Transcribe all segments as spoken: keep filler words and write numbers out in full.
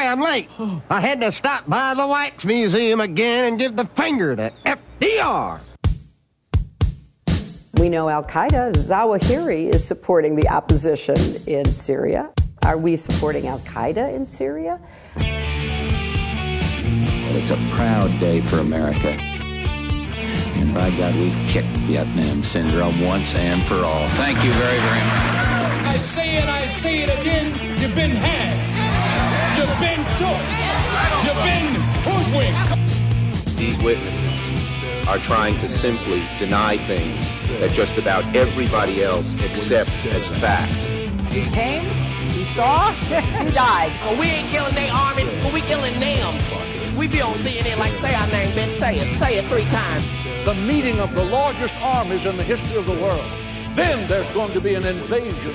I'm late. I had to stop by the Wax Museum again and give the finger to F D R. We know Al-Qaeda, Zawahiri, is supporting the opposition in Syria. Are we supporting Al-Qaeda in Syria? It's a proud day for America. And by God, we've kicked Vietnam syndrome once and for all. Thank you very, very much. I say it, I say it again, you've been had. You've been took. You've been hoodwinked. These witnesses are trying to simply deny things that just about everybody else accepts as fact. He came, he saw, he died. Well, we ain't killing their army, but we killing them. We be on C N N like, say our name, bitch, say it. Say it three times. The meeting of the largest armies in the history of the world. Then there's going to be an invasion.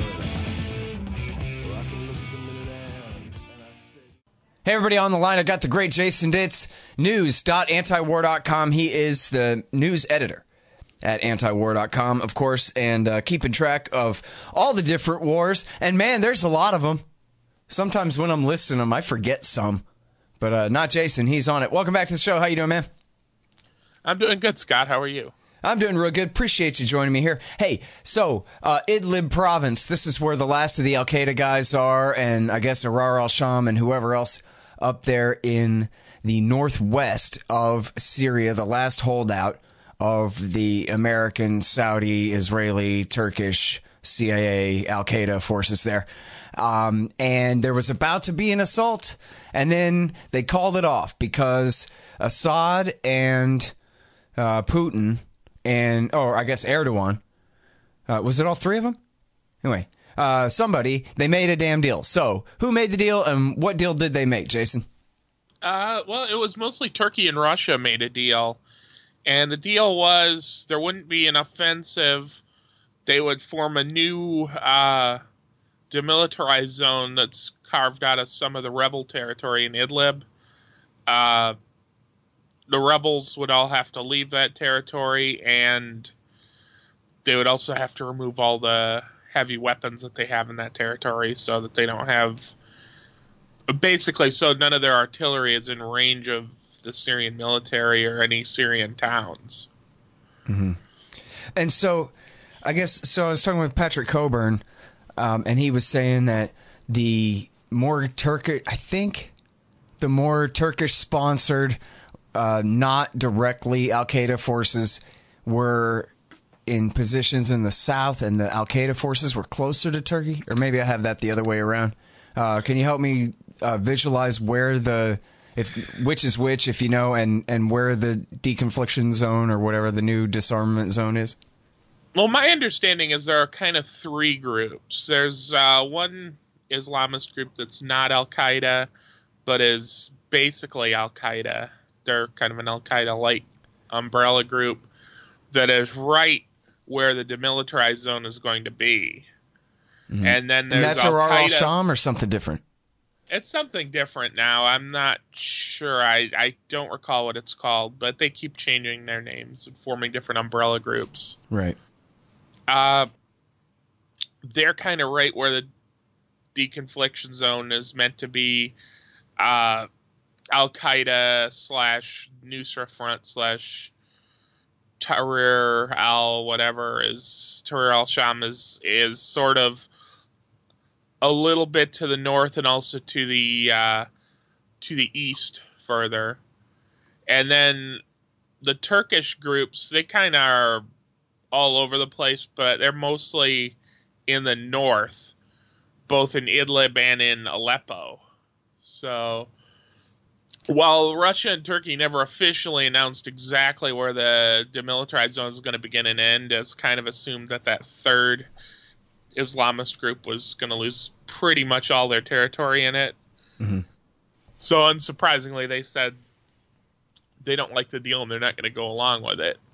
Hey, everybody on the line. I got the great Jason Ditz, news dot antiwar dot com. He is the news editor at antiwar dot com, of course, and uh, keeping track of all the different wars. And, man, there's a lot of them. Sometimes when I'm listing them, I forget some. But uh, not Jason. He's on it. Welcome back to the show. How you doing, man? I'm doing good, Scott. How are you? I'm doing real good. Appreciate you joining me here. Hey, so uh, Idlib province, this is where the last of the Al-Qaeda guys are, and I guess Ahrar al-Sham and whoever else up there in the northwest of Syria, the last holdout of the American, Saudi, Israeli, Turkish, C I A, Al-Qaeda forces there. Um, and there was about to be an assault, and then they called it off because Assad and uh, Putin and, or I guess Erdogan, uh, was it all three of them? Anyway, uh, somebody, they made a damn deal. So, who made the deal, and what deal did they make, Jason? Uh, well, it was mostly Turkey and Russia made a deal. And the deal was there wouldn't be an offensive. They would form a new uh, demilitarized zone that's carved out of some of the rebel territory in Idlib. Uh, the rebels would all have to leave that territory, and they would also have to remove all the heavy weapons that they have in that territory so that they don't have... Basically, so none of their artillery is in range of the Syrian military or any Syrian towns. Mm-hmm. And so, I guess, so I was talking with Patrick Coburn, um, and he was saying that the more Turkish, I think, the more Turkish-sponsored, uh, not directly Al-Qaeda forces were in positions in the south, and the Al-Qaeda forces were closer to Turkey, or maybe I have that the other way around. Uh, can you help me uh, visualize where the, if which is which, if you know, and, and where the deconfliction zone or whatever the new disarmament zone is? Well, my understanding is there are kind of three groups. There's uh, one Islamist group that's not Al-Qaeda, but is basically Al-Qaeda. They're kind of an Al-Qaeda-like umbrella group that is right where the demilitarized zone is going to be. Mm-hmm. And then there's and that's Ahrar al-Sham or something different? It's something different now. I'm not sure. I, I don't recall what it's called, but they keep changing their names and forming different umbrella groups. Right. Uh, they're kind of right where the deconfliction zone is meant to be. Uh, Al-Qaeda slash Nusra Front slash Tahrir al whatever is Tahrir al-Sham is is sort of a little bit to the north and also to the uh, to the east further. And then the Turkish groups, they kind of are all over the place, but they're mostly in the north, both in Idlib and in Aleppo. So while Russia and Turkey never officially announced exactly where the demilitarized zone is going to begin and end, it's kind of assumed that that third Islamist group was going to lose pretty much all their territory in it. Mm-hmm. So unsurprisingly, they said they don't like the deal and they're not going to go along with it.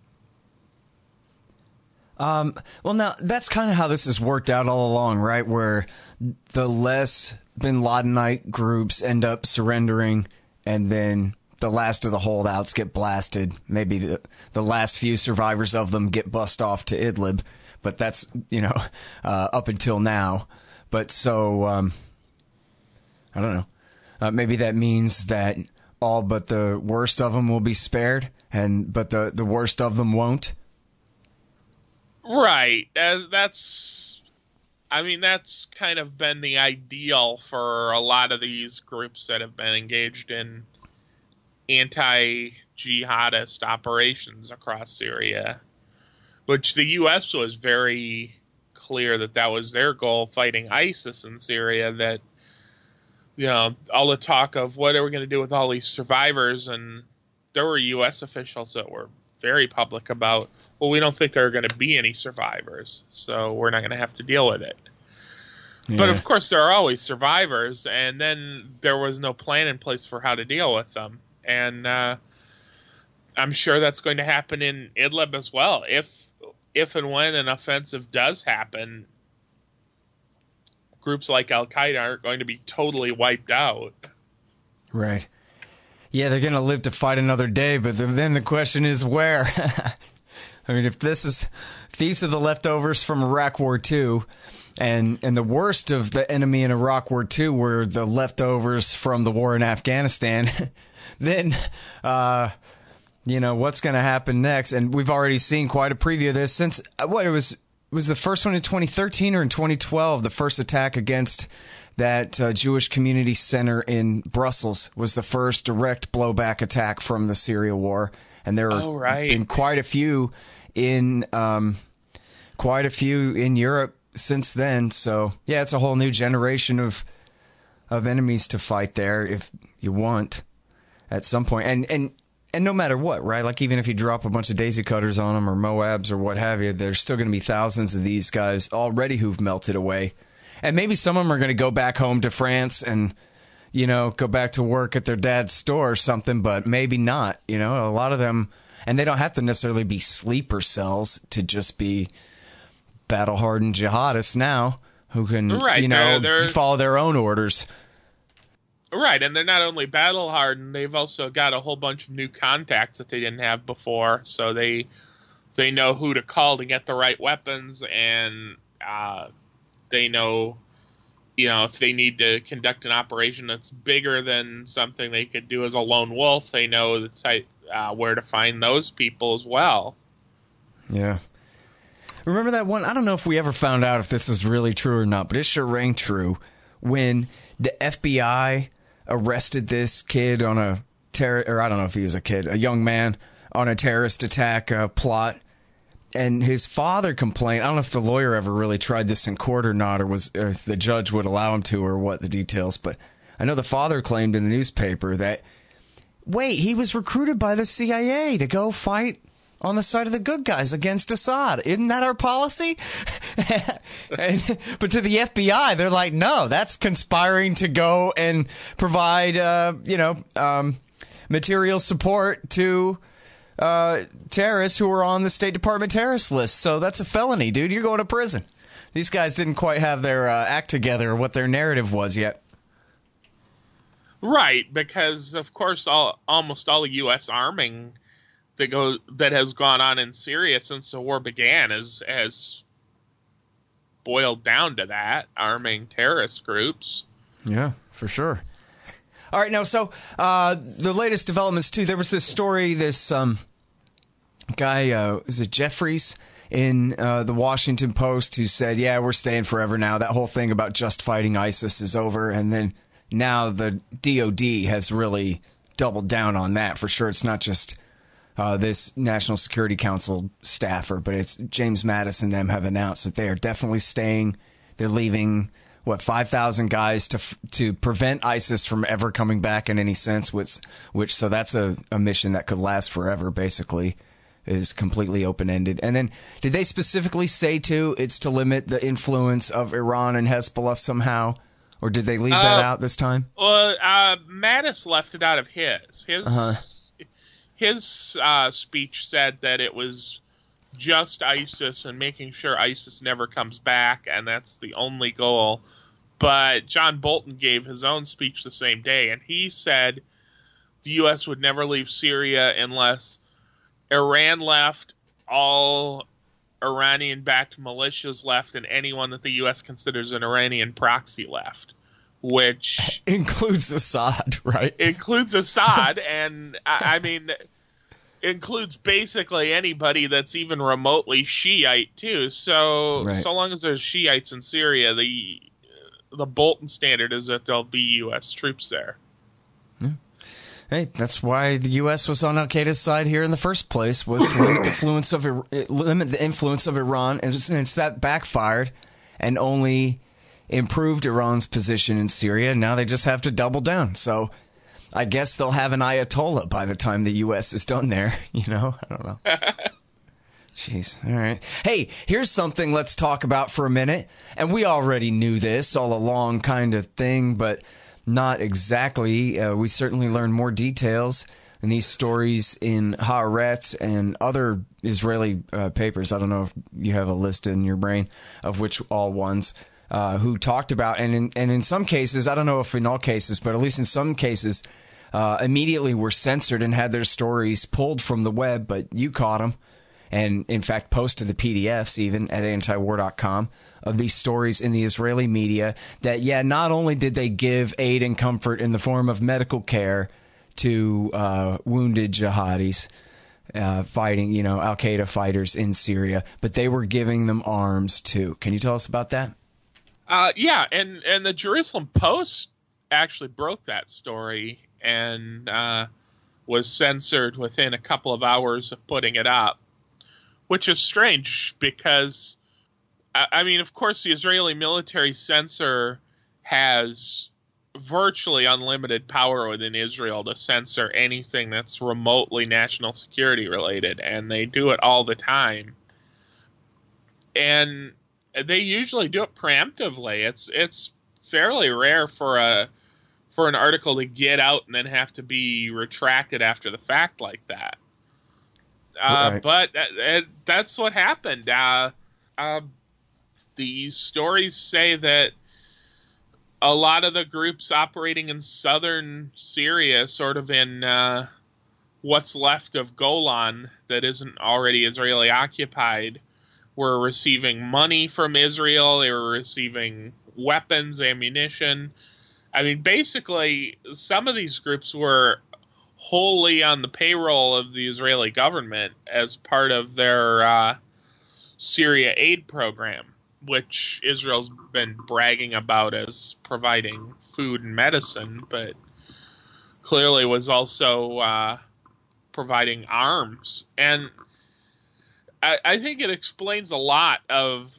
Um, well, now, that's kind of how this has worked out all along, right? Where the less bin Ladenite groups end up surrendering, and then the last of the holdouts get blasted. Maybe the, the last few survivors of them get bussed off to Idlib. But that's, you know, uh, up until now. But so, um, I don't know. uh, maybe that means that all but the worst of them will be spared, and but the, the worst of them won't. Right. Uh, that's, I mean, that's kind of been the ideal for a lot of these groups that have been engaged in anti-jihadist operations across Syria, which the U S was very clear that that was their goal, fighting ISIS in Syria, that, you know, all the talk of what are we going to do with all these survivors, and there were U S officials that were very public about, well, we don't think there are going to be any survivors, so we're not going to have to deal with it. Yeah. But of course there are always survivors, and then there was no plan in place for how to deal with them. And uh, I'm sure that's going to happen in Idlib as well. If if and when an offensive does happen, groups like Al-Qaeda aren't going to be totally wiped out. Right. Yeah, they're going to live to fight another day, but then the question is where? I mean, if this is, if these are the leftovers from Iraq War Two, and and the worst of the enemy in Iraq War Two were the leftovers from the war in Afghanistan, then, uh, you know, what's going to happen next? And we've already seen quite a preview of this since, what, it was, was the first one in twenty thirteen or in twenty twelve, the first attack against that uh, Jewish community center in Brussels was the first direct blowback attack from the Syria war. And there have oh, right. been quite a few in um, quite a few in Europe since then. So, yeah, it's a whole new generation of of enemies to fight there if you want at some point. And, and, and no matter what, right? Like, even if you drop a bunch of daisy cutters on them or Moabs or what have you, there's still going to be thousands of these guys already who've melted away. And maybe some of them are going to go back home to France and, you know, go back to work at their dad's store or something, but maybe not. You know, a lot of them, and they don't have to necessarily be sleeper cells to just be battle-hardened jihadists now who can, right, you know, they're, they're, follow their own orders. Right, and they're not only battle-hardened, they've also got a whole bunch of new contacts that they didn't have before, so they they know who to call to get the right weapons, and uh, they know, you know, if they need to conduct an operation that's bigger than something they could do as a lone wolf, they know the type, uh, where to find those people as well. Yeah. Remember that one? I don't know if we ever found out if this was really true or not, but it sure rang true when the F B I arrested this kid on a terror, or I don't know if he was a kid, a young man on a terrorist attack uh, plot. And his father complained. I don't know if the lawyer ever really tried this in court or not, or was or if the judge would allow him to, or what the details. But I know the father claimed in the newspaper that, wait, he was recruited by the C I A to go fight on the side of the good guys against Assad. Isn't that our policy? and, but to the F B I, they're like, no, that's conspiring to go and provide, uh, you know, um, material support to Uh, terrorists who were on the State Department terrorist list. So that's a felony, dude. You're going to prison. These guys didn't quite have their uh, act together, or what their narrative was yet. Right, because of course, all almost all the U S arming that go that has gone on in Syria since the war began has has boiled down to that, arming terrorist groups. Yeah, for sure. All right, now, so uh, the latest developments, too. There was this story, this um, guy, uh, is it Jeffries, in uh, the Washington Post, who said, yeah, we're staying forever now. That whole thing about just fighting ISIS is over. And then now the D O D has really doubled down on that. For sure, it's not just uh, this National Security Council staffer, but it's James Mattis and them have announced that they are definitely staying. They're leaving... what, five thousand guys to to prevent ISIS from ever coming back in any sense, which, which so that's a, a mission that could last forever, basically, is completely open-ended. And then, did they specifically say, too, it's to limit the influence of Iran and Hezbollah somehow? Or did they leave uh, that out this time? Well, uh, Mattis left it out of his. His, uh-huh. his uh, speech said that it was just ISIS and making sure ISIS never comes back, and that's the only goal. But John Bolton gave his own speech the same day, and he said the U S would never leave Syria unless Iran left, all Iranian-backed militias left, and anyone that the U S considers an Iranian proxy left. which includes Assad, right? Includes Assad, and I, I mean, includes basically anybody that's even remotely Shiite too. So, right. so long as there's Shiites in Syria, the the Bolton standard is that there'll be U S troops there. Yeah. Hey, that's why the U S was on Al Qaeda's side here in the first place, was to limit the influence of limit the influence of Iran, and it's, it's that backfired, and only improved Iran's position in Syria. Now they just have to double down. So I guess they'll have an Ayatollah by the time the U S is done there. You know, I don't know. Jeez. All right. Hey, here's something let's talk about for a minute. And we already knew this all along, kind of thing, but not exactly. Uh, we certainly learned more details in these stories in Haaretz and other Israeli uh, papers. I don't know if you have a list in your brain of which all ones. Uh, who talked about, and in, and in some cases, I don't know if in all cases, but at least in some cases, uh, immediately were censored and had their stories pulled from the web, but you caught them, and in fact posted the P D Fs even at antiwar dot com of these stories in the Israeli media that, yeah, not only did they give aid and comfort in the form of medical care to uh, wounded jihadis, Uh, fighting, you know, Al-Qaeda fighters in Syria, but they were giving them arms too. Can you tell us about that? Uh, yeah, and, and the Jerusalem Post actually broke that story and uh, was censored within a couple of hours of putting it up, which is strange because, I, I mean, of course, the Israeli military censor has virtually unlimited power within Israel to censor anything that's remotely national security related, and they do it all the time. And they usually do it preemptively. It's it's fairly rare for a for an article to get out and then have to be retracted after the fact like that. Uh, right. But that, that's what happened. Uh, uh, the stories say that a lot of the groups operating in southern Syria, sort of in uh, what's left of Golan that isn't already Israeli occupied, were receiving money from Israel. They were receiving weapons, ammunition. I mean, basically, some of these groups were wholly on the payroll of the Israeli government as part of their uh, Syria aid program, which Israel's been bragging about as providing food and medicine, but clearly was also uh, providing arms. And I, I think it explains a lot of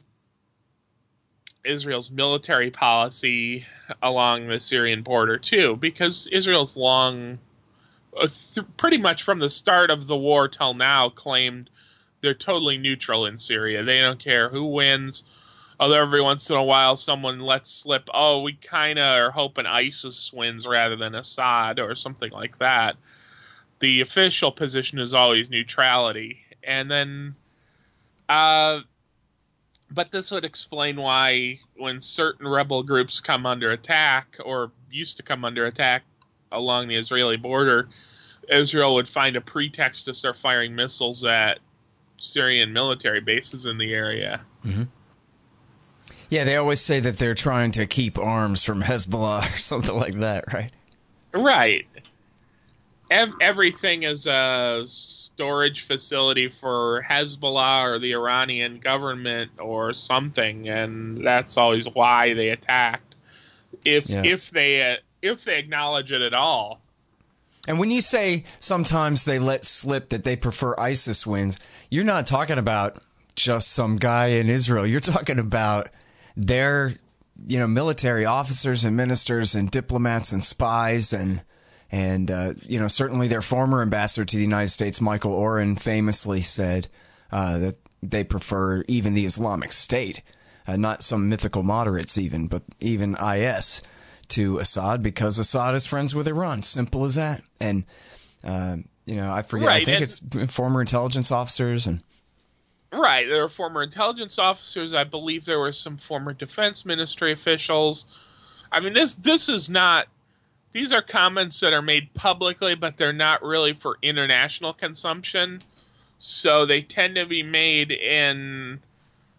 Israel's military policy along the Syrian border, too, because Israel's long, uh, th- pretty much from the start of the war till now, claimed they're totally neutral in Syria. They don't care who wins. Although every once in a while someone lets slip, oh, we kind of are hoping ISIS wins rather than Assad or something like that. The official position is always neutrality. And then, uh, but this would explain why when certain rebel groups come under attack, or used to come under attack along the Israeli border, Israel would find a pretext to start firing missiles at Syrian military bases in the area. Mm-hmm. Yeah, they always say that they're trying to keep arms from Hezbollah or something like that, right? Right. Ev- everything is a storage facility for Hezbollah or the Iranian government or something, and that's always why they attacked. If yeah. if they uh, if they acknowledge it at all. And when you say sometimes they let slip that they prefer ISIS wins, you're not talking about just some guy in Israel. You're talking about their, you know, military officers and ministers and diplomats and spies and and uh, you know, certainly their former ambassador to the United States, Michael Oren, famously said uh, that they prefer even the Islamic State, uh, not some mythical moderates even, but even I S to Assad because Assad is friends with Iran. Simple as that. And uh, you know, I forget. Right, I think and- it's former intelligence officers and. Right, there were former intelligence officers. I believe there were some former defense ministry officials. I mean, this this is not. These are comments that are made publicly, but they're not really for international consumption. So they tend to be made in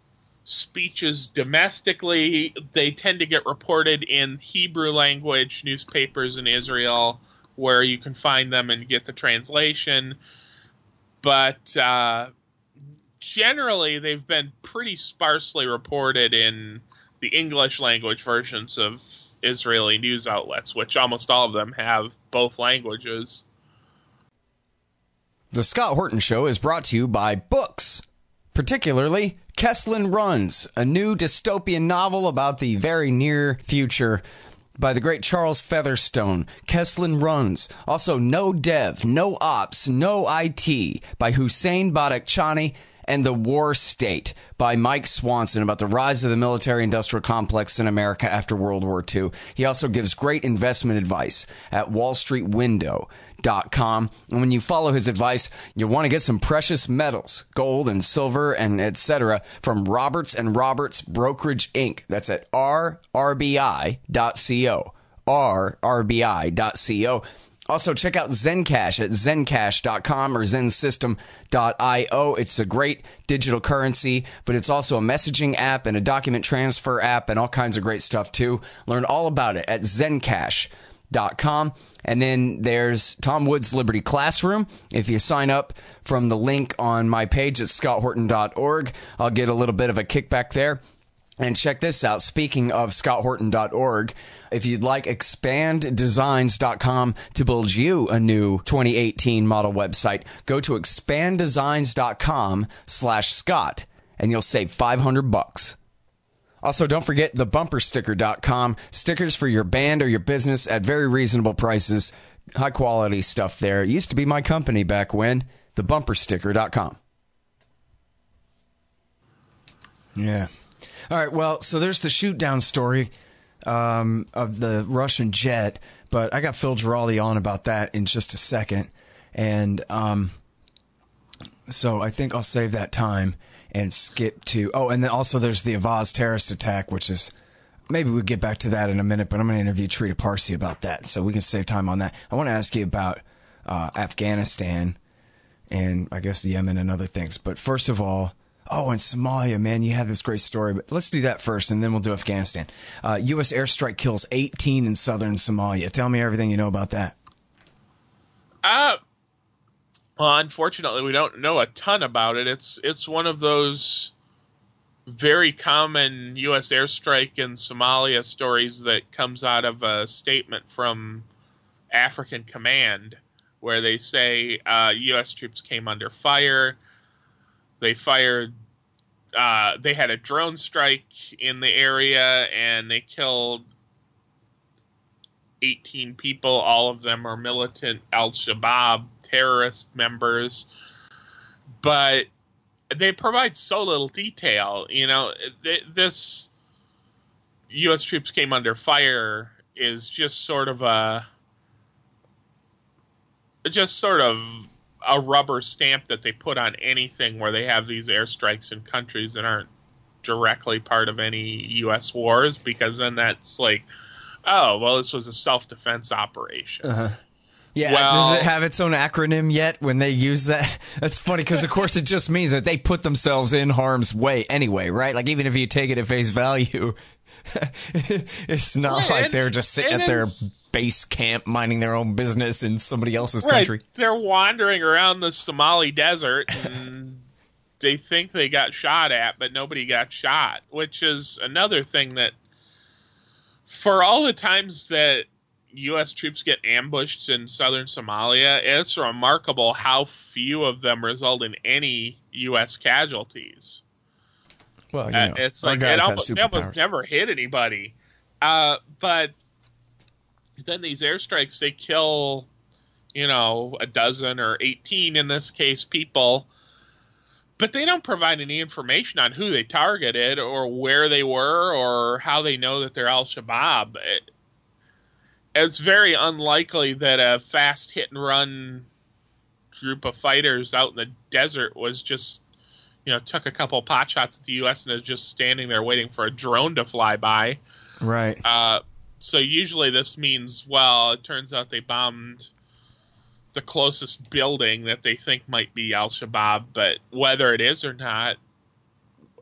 speeches domestically, they tend to get reported in Hebrew language newspapers in Israel, where you can find them and get the translation. But uh, generally, they've been pretty sparsely reported in the English language versions of Israeli news outlets, which almost all of them have both languages. The Scott Horton Show is brought to you by books, particularly Kesslin Runs, a new dystopian novel about the very near future by the great Charles Featherstone. Kesslin Runs. Also, No Dev, No Ops, No I T by Hussein Badakhshani, and The War State by Mike Swanson, about the rise of the military-industrial complex in America after World War Two. He also gives great investment advice at wall street window dot com. And when you follow his advice, you'll want to get some precious metals, gold and silver and et cetera from Roberts and Roberts Brokerage Incorporated. That's at r r b i dot co. r r b i dot co. Also, check out Zencash at zencash dot com or zen system dot i o. It's a great digital currency, but it's also a messaging app and a document transfer app and all kinds of great stuff, too. Learn all about it at zencash dot com. And then there's Tom Wood's Liberty Classroom. If you sign up from the link on my page at scott horton dot org, I'll get a little bit of a kickback there. And check this out. Speaking of scott horton dot org, if you'd like expand designs dot com to build you a new twenty eighteen model website, go to expand designs dot com slash Scott and you'll save five hundred bucks. Also, don't forget the bumper sticker dot com. Stickers for your band or your business at very reasonable prices. High quality stuff there. It used to be my company back when. the bumper sticker dot com. Yeah. All right, well, so there's the shoot down story um, of the Russian jet, but I got Phil Giraldi on about that in just a second. And um, so I think I'll save that time and skip to... Oh, and then also there's the Avaz terrorist attack, which is... Maybe we'll get back to that in a minute, but I'm going to interview Trita Parsi about that, so we can save time on that. I want to ask you about uh, Afghanistan and I guess Yemen and other things. But first of all... Oh, and Somalia, man, you have this great story. But let's do that first, and then we'll do Afghanistan. Uh, U S airstrike kills eighteen in southern Somalia. Tell me everything you know about that. Uh, well, unfortunately, we don't know a ton about it. It's it's one of those very common U S airstrike in Somalia stories that comes out of a statement from African Command, where they say uh, U S troops came under fire. They fired, uh, they had a drone strike in the area and they killed eighteen people. All of them are militant Al-Shabaab terrorist members. But they provide so little detail. You know, th- this U S troops came under fire is just sort of a, just sort of, a rubber stamp that they put on anything where they have these airstrikes in countries that aren't directly part of any U S wars, because then that's like, oh, well, this was a self-defense operation. Uh-huh. Yeah, well, does it have its own acronym yet when they use that? That's funny, because, of course, it just means that they put themselves in harm's way anyway, right? Like, even if you take it at face value, it's not yeah, like and, they're just sitting at their base camp minding their own business in somebody else's right, country. They're wandering around the Somali desert, and they think they got shot at, but nobody got shot, which is another thing that, for all the times that U S troops get ambushed in southern Somalia, it's remarkable how few of them result in any U S casualties. Well, you know, uh, it's like it almost, it almost never hit anybody. Uh, but then these airstrikes, they kill, you know, a dozen or eighteen in this case people, but they don't provide any information on who they targeted or where they were or how they know that they're Al-Shabaab. It, it's very unlikely that a fast hit and run group of fighters out in the desert was just, you know, took a couple pot shots at the U S and is just standing there waiting for a drone to fly by. Right. Uh, so usually this means, well, it turns out they bombed the closest building that they think might be Al-Shabaab, but whether it is or not,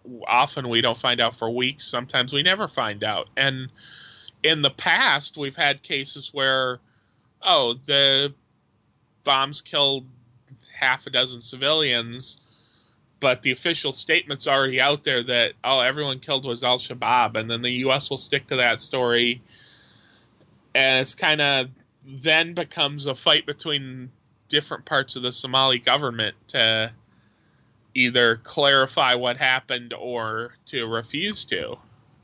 often we don't find out for weeks. Sometimes we never find out. And in the past, we've had cases where, oh, the bombs killed half a dozen civilians, but the official statement's already out there that, oh, everyone killed was Al-Shabaab, and then the U S will stick to that story. And it's kind of then becomes a fight between different parts of the Somali government to either clarify what happened or to refuse to.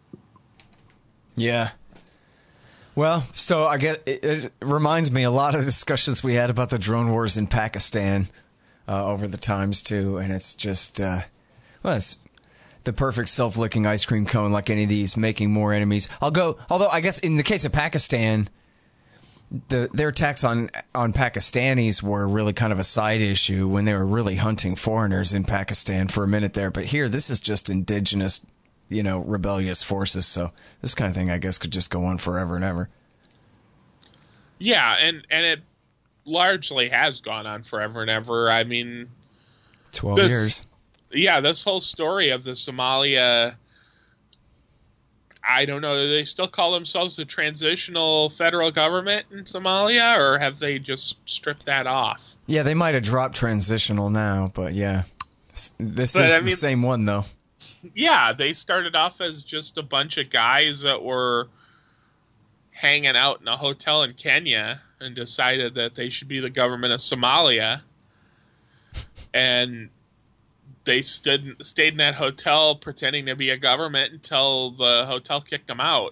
Yeah. Well, so I guess it, it reminds me a lot of the discussions we had about the drone wars in Pakistan uh, over the times too, and it's just uh, well, it's the perfect self-licking ice cream cone, like any of these, making more enemies. I'll go. Although I guess in the case of Pakistan, the their attacks on on Pakistanis were really kind of a side issue when they were really hunting foreigners in Pakistan for a minute there. But here, this is just indigenous, you know, rebellious forces. So this kind of thing, I guess, could just go on forever and ever. Yeah, and, and it largely has gone on forever and ever. I mean, twelve this, years. Yeah, this whole story of the Somalia, I don't know, do they still call themselves the transitional federal government in Somalia, or have they just stripped that off? Yeah, they might have dropped transitional now, but yeah. This but, is I the mean, same one, though. Yeah, they started off as just a bunch of guys that were hanging out in a hotel in Kenya and decided that they should be the government of Somalia. And they stood stayed in that hotel pretending to be a government until the hotel kicked them out.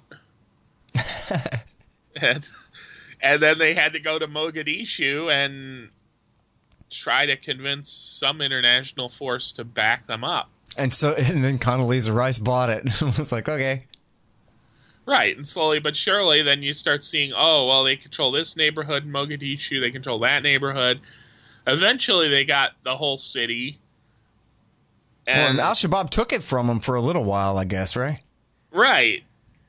and, and then they had to go to Mogadishu and try to convince some international force to back them up. And so, and then Condoleezza Rice bought it. It was like, okay. Right, and slowly but surely, then you start seeing, oh, well, they control this neighborhood in Mogadishu, they control that neighborhood. Eventually, they got the whole city. And, well, Al-Shabaab took it from them for a little while, I guess, right? Right.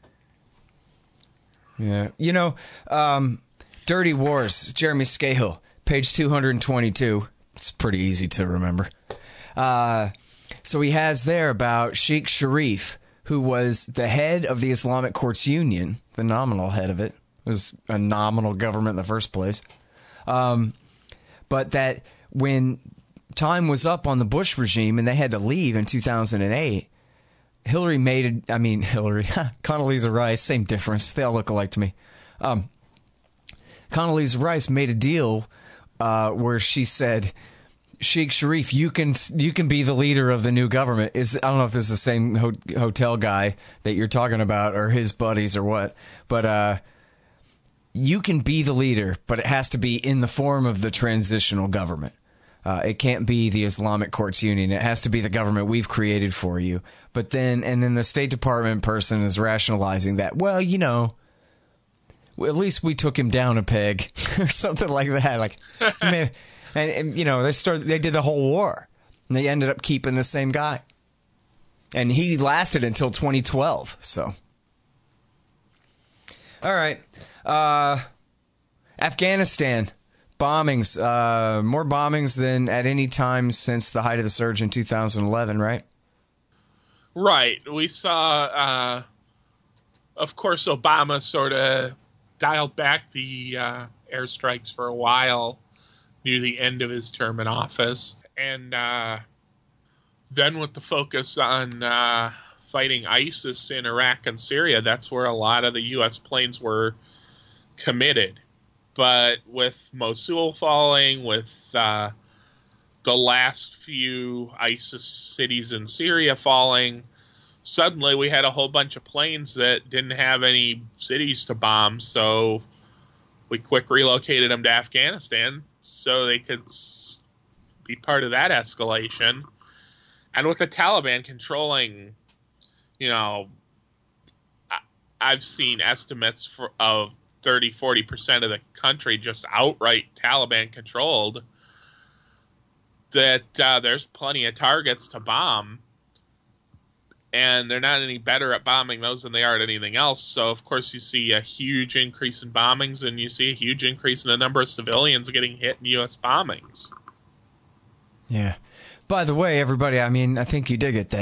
Yeah. You know, um, Dirty Wars, Jeremy Scahill, page two hundred twenty-two. It's pretty easy to remember. Uh... So he has there about Sheikh Sharif, who was the head of the Islamic Courts Union, the nominal head of it. It was a nominal government in the first place. Um, but that when time was up on the Bush regime and they had to leave in two thousand eight, Hillary made a, I mean, Hillary, Condoleezza Rice, same difference. They all look alike to me. Um, Condoleezza Rice made a deal uh, where she said, Sheikh Sharif, you can you can be the leader of the new government. Is I don't know if this is the same ho- hotel guy that you're talking about or his buddies or what, but uh, you can be the leader, but it has to be in the form of the transitional government. Uh, it can't be the Islamic Courts Union. It has to be the government we've created for you. But then, and then the State Department person is rationalizing that. Well, you know, well, at least we took him down a peg or something like that. Like, man. And, and, you know, they started, they did the whole war. And they ended up keeping the same guy. And he lasted until twenty twelve, so. All right. Uh, Afghanistan. Bombings. Uh, more bombings than at any time since the height of the surge in two thousand eleven, right? Right. We saw, uh, of course, Obama sort of dialed back the uh, airstrikes for a while near the end of his term in office. And uh, then with the focus on uh, fighting ISIS in Iraq and Syria, that's where a lot of the U S planes were committed. But with Mosul falling, with uh, the last few ISIS cities in Syria falling, suddenly we had a whole bunch of planes that didn't have any cities to bomb, so we quick relocated them to Afghanistan so they could be part of that escalation. And with the Taliban controlling, you know, I've seen estimates for, of thirty, forty percent of the country just outright Taliban controlled, that uh, there's plenty of targets to bomb. And they're not any better at bombing those than they are at anything else. So, of course, you see a huge increase in bombings, and you see a huge increase in the number of civilians getting hit in U S bombings. Yeah. By the way, everybody, I mean, I think you dig it that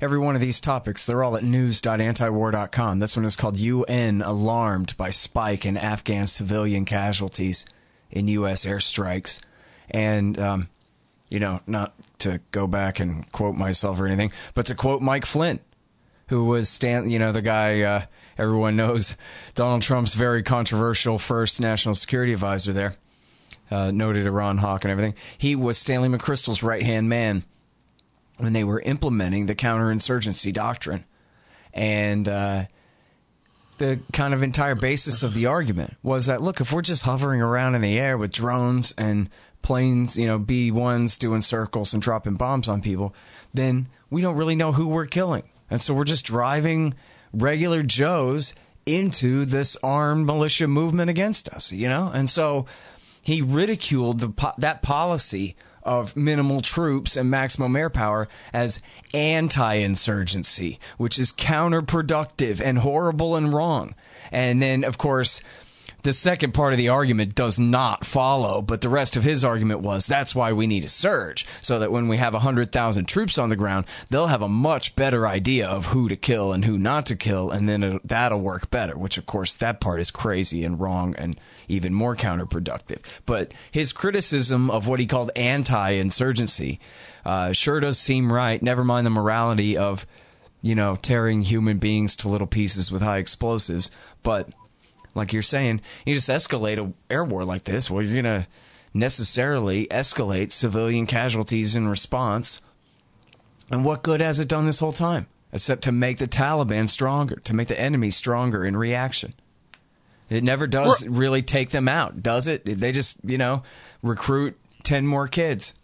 every one of these topics. They're all at news dot antiwar dot com. This one is called U N Alarmed by Spike in Afghan Civilian Casualties in U S Airstrikes. And, um, you know, not to go back and quote myself or anything, but to quote Mike Flynn, who was, Stan, you know, the guy uh, everyone knows, Donald Trump's very controversial first national security advisor there, uh, noted Iran hawk and everything. He was Stanley McChrystal's right-hand man when they were implementing the counterinsurgency doctrine. And uh, the kind of entire basis of the argument was that, look, if we're just hovering around in the air with drones and planes, you know, B ones doing circles and dropping bombs on people, then we don't really know who we're killing. And so we're just driving regular Joes into this armed militia movement against us, you know? And so he ridiculed the, that policy of minimal troops and maximum air power as anti-insurgency, which is counterproductive and horrible and wrong. And then, of course, the second part of the argument does not follow, but the rest of his argument was that's why we need a surge, so that when we have one hundred thousand troops on the ground, they'll have a much better idea of who to kill and who not to kill, and then it, that'll work better, which, of course, that part is crazy and wrong and even more counterproductive. But his criticism of what he called anti-insurgency uh, sure does seem right, never mind the morality of, you know, tearing human beings to little pieces with high explosives, but like you're saying, you just escalate an air war like this, well, you're going to necessarily escalate civilian casualties in response. And what good has it done this whole time? Except to make the Taliban stronger, to make the enemy stronger in reaction. It never does really take them out, does it? They just, you know, recruit ten more kids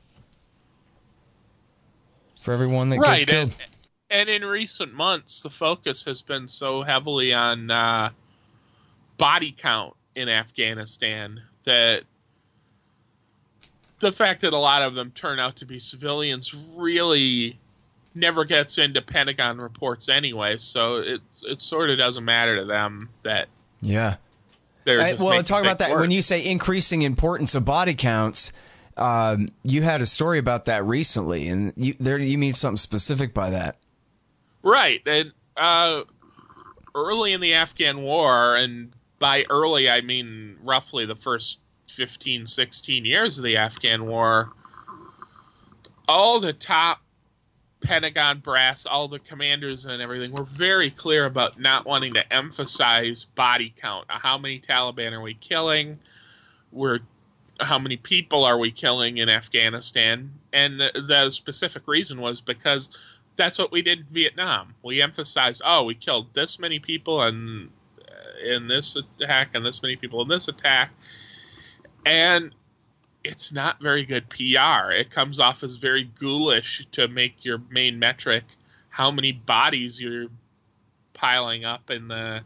for everyone that right, gets killed. And, and in recent months, the focus has been so heavily on Uh, body count in Afghanistan that the fact that a lot of them turn out to be civilians really never gets into Pentagon reports anyway, so it's it sort of doesn't matter to them that yeah they're I, just well talk about that worse. When you say increasing importance of body counts, um, you had a story about that recently, and you there you mean something specific by that, right? And uh, early in the Afghan war, and by early, I mean roughly the first fifteen, sixteen years of the Afghan war, all the top Pentagon brass, all the commanders and everything were very clear about not wanting to emphasize body count. How many Taliban are we killing? We're, how many people are we killing in Afghanistan? And the, the specific reason was because that's what we did in Vietnam. We emphasized, oh, we killed this many people and in this attack and this many people in this attack, and it's not very good P R. It comes off as very ghoulish to make your main metric how many bodies you're piling up in the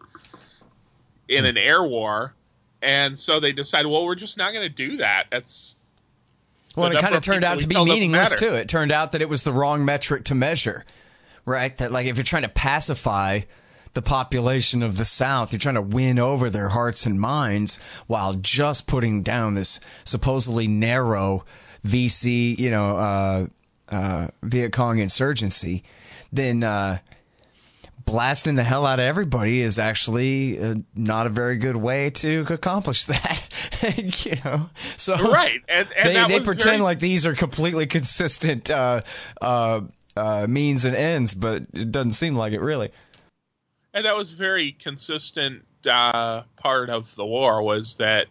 in an air war, and so they decided, well, we're just not going to do that. That's well, it kind of turned out to be meaningless too. It turned out that it was the wrong metric to measure, right? That like if you're trying to pacify the population of the South, you're trying to win over their hearts and minds while just putting down this supposedly narrow V C, you know, uh, uh, Viet Cong insurgency, then uh, blasting the hell out of everybody is actually uh, not a very good way to accomplish that. You know, so right, and, and they, that they was pretend very... like these are completely consistent uh, uh, uh, means and ends, but it doesn't seem like it really. And that was a very consistent uh, part of the war, was that,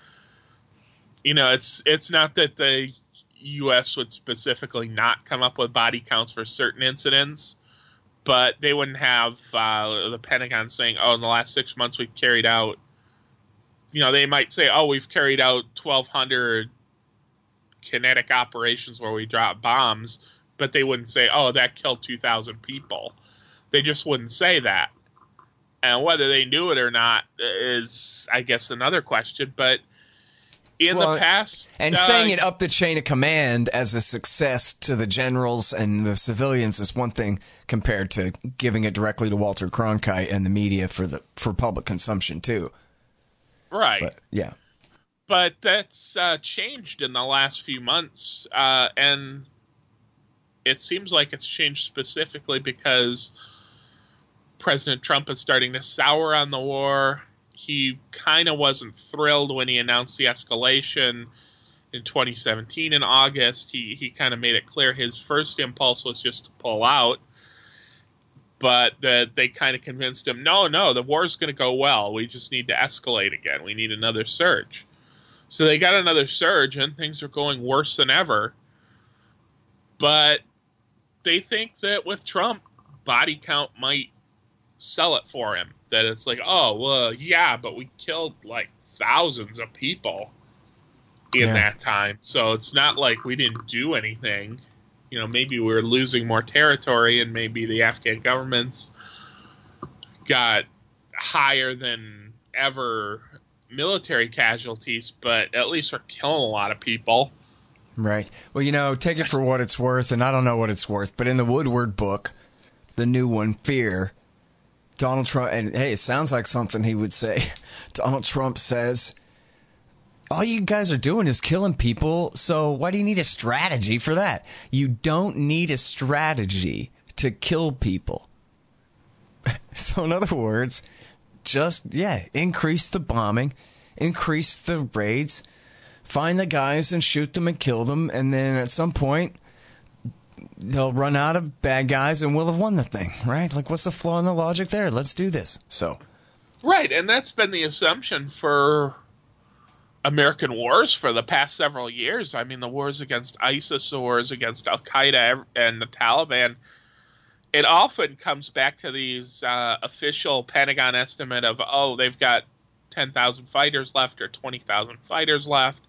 you know, it's it's not that the U S would specifically not come up with body counts for certain incidents, but they wouldn't have uh, the Pentagon saying, oh, in the last six months we've carried out, you know, they might say, oh, we've carried out twelve hundred kinetic operations where we drop bombs, but they wouldn't say, oh, that killed two thousand people. They just wouldn't say that. And whether they knew it or not is, I guess, another question. But in well, the past... And uh, saying it up the chain of command as a success to the generals and the civilians is one thing compared to giving it directly to Walter Cronkite and the media for the for public consumption, too. Right. But, yeah. But that's uh, changed in the last few months. Uh, and it seems like it's changed specifically because President Trump is starting to sour on the war. He kind of wasn't thrilled when he announced the escalation in twenty seventeen in August. He he kind of made it clear his first impulse was just to pull out. But the, they kind of convinced him, no, no, the war's going to go well. We just need to escalate again. We need another surge. So they got another surge, and things are going worse than ever. But they think that with Trump, body count might sell it for him. That it's like, oh, well, yeah, but we killed like thousands of people in yeah. that time. So it's not like we didn't do anything. You know, maybe we were losing more territory, and maybe the Afghan governments got higher than ever military casualties, but at least we're killing a lot of people. Right. Well, you know, take it for what it's worth, and I don't know what it's worth, but in the Woodward book, the new one, Fear, Donald Trump, and hey, it sounds like something he would say. Donald Trump says, all you guys are doing is killing people, so why do you need a strategy for that? You don't need a strategy to kill people. So in other words, just, yeah, increase the bombing, increase the raids, find the guys and shoot them and kill them, and then at some point, they'll run out of bad guys and we'll have won the thing, right? Like, what's the flaw in the logic there? Let's do this. So, right, and that's been the assumption for American wars for the past several years. I mean, the wars against ISIS, the wars against Al-Qaeda and the Taliban, it often comes back to these uh, official Pentagon estimate of, oh, they've got ten thousand fighters left or twenty thousand fighters left.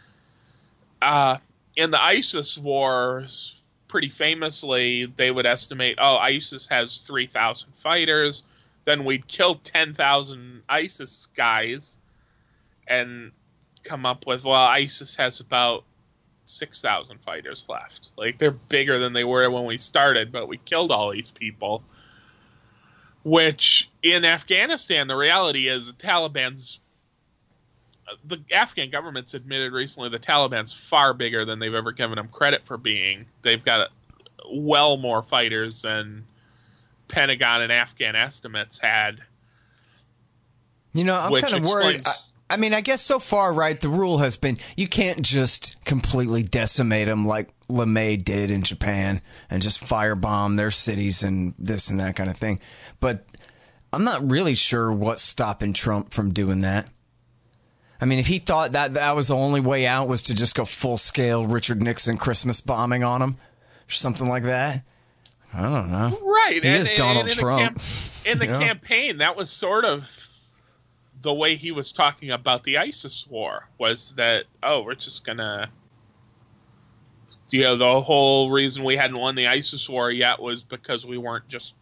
Uh, in the ISIS wars, pretty famously, they would estimate, oh, ISIS has three thousand fighters. Then we'd kill ten thousand ISIS guys and come up with, well, ISIS has about six thousand fighters left. Like, they're bigger than they were when we started, but we killed all these people. Which, in Afghanistan, the reality is the Taliban's... The Afghan government's admitted recently the Taliban's far bigger than they've ever given them credit for being. They've got well more fighters than Pentagon and Afghan estimates had. You know, I'm kind of worried. I, I mean, I guess so far, right, the rule has been you can't just completely decimate them like LeMay did in Japan and just firebomb their cities and this and that kind of thing. But I'm not really sure what's stopping Trump from doing that. I mean, if he thought that that was the only way out was to just go full-scale Richard Nixon Christmas bombing on him or something like that, I don't know. Right. He and, is and, Donald and in Trump. The camp- in the yeah. campaign, that was sort of the way he was talking about the ISIS war, was that, oh, we're just going to... You know, the whole reason we hadn't won the ISIS war yet was because we weren't just,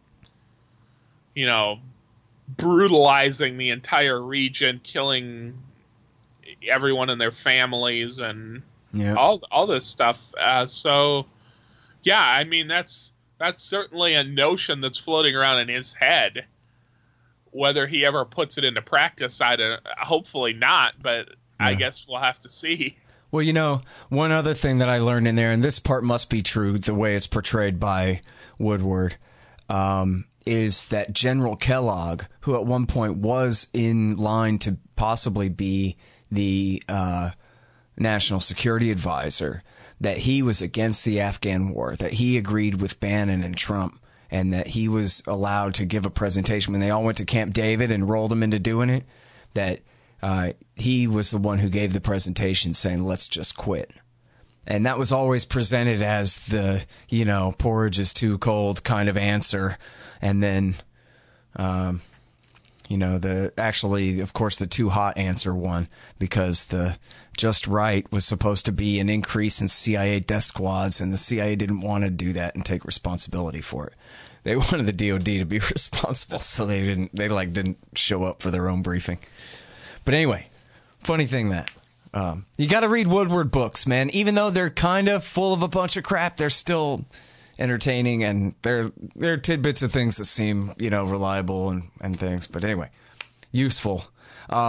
you know, brutalizing the entire region, killing everyone and their families and yeah. all all this stuff. Uh, so, yeah, I mean, that's that's certainly a notion that's floating around in his head. Whether he ever puts it into practice, I don't, hopefully not, but yeah. I guess we'll have to see. Well, you know, one other thing that I learned in there, and this part must be true, the way it's portrayed by Woodward, um, is that General Kellogg, who at one point was in line to possibly be the uh, national security advisor, that he was against the Afghan war, that he agreed with Bannon and Trump, and that he was allowed to give a presentation when they all went to Camp David and rolled him into doing it, that uh, he was the one who gave the presentation saying, let's just quit. And that was always presented as the, you know, porridge is too cold kind of answer. And then, um, you know, the actually, of course, the too hot answer won, because the just right was supposed to be an increase in C I A death squads, and the C I A didn't want to do that and take responsibility for it. They wanted the D O D to be responsible, so they didn't. They like didn't show up for their own briefing. But anyway, funny thing that um, you got to read Woodward books, man. Even though they're kind of full of a bunch of crap, they're still entertaining, and they're they're tidbits of things that seem, you know, reliable and and things. But anyway, useful. Um,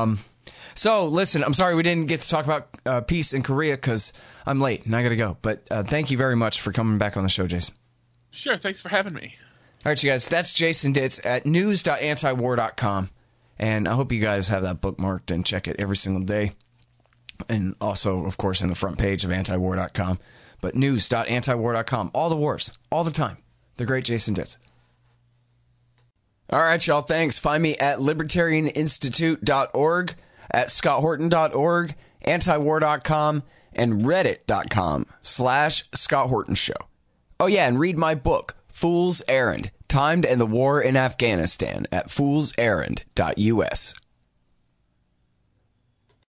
So, listen, I'm sorry we didn't get to talk about uh, peace in Korea because I'm late and I got to go. But uh, thank you very much for coming back on the show, Jason. Sure, thanks for having me. All right, you guys, that's Jason Ditz at news dot anti war dot com. And I hope you guys have that bookmarked and check it every single day. And also, of course, in the front page of anti war dot com. But news dot anti war dot com. All the wars, all the time. The great Jason Ditz. All right, y'all, thanks. Find me at libertarian institute dot org, at scott horton dot org, anti war dot com, and reddit dot com slash Scott Horton Show. Oh, yeah, and read my book, Fool's Errand, Time to End the War in Afghanistan, at fools errand dot U S.